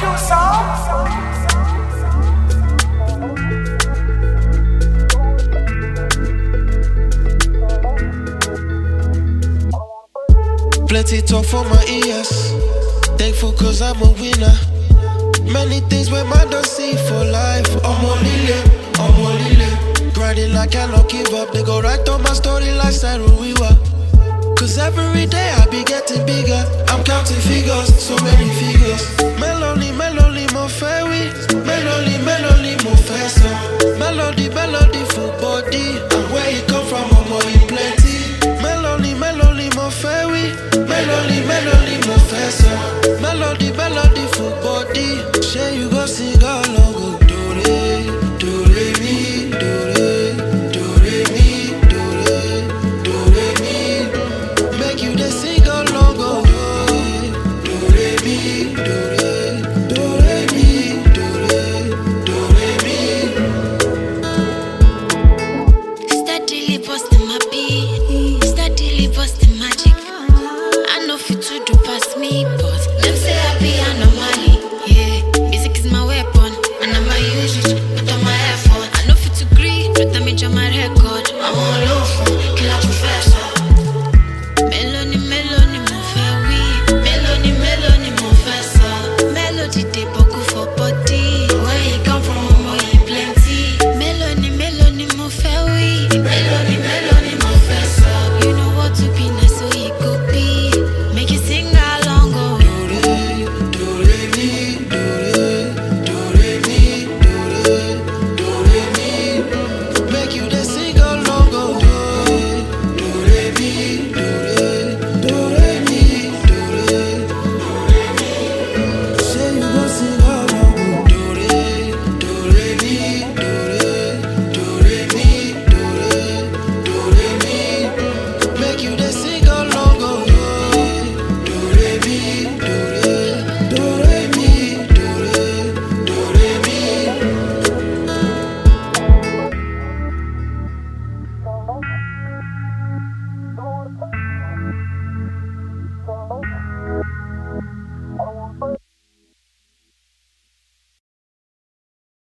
Plenty talk for my ears. Thankful cause I'm a winner. Many things where man don't see for life. I'm only live. Grinding like I cannot give up. They go right on my story like Saru we were. Cause every day I be getting bigger. I'm counting figures, so many figures. Melody, more fairy. Melody, more faster. Melody, full body. And where you come from, I'm more plenty. Melody, more fairy. Melody, more faster. Melody, full body. Share you go sing along, go do re mi, do re mi, do re mi. Make you the sing along, go do re mi, do re mi, do re mi. Steadily busting my beat, steadily busting magic. I know fit to do past me, but them say I be anomaly. Yeah, music is my weapon, and I'ma use it. Put on my effort. I know fit to agree, but damage on my record. I'm all over, kill a professor.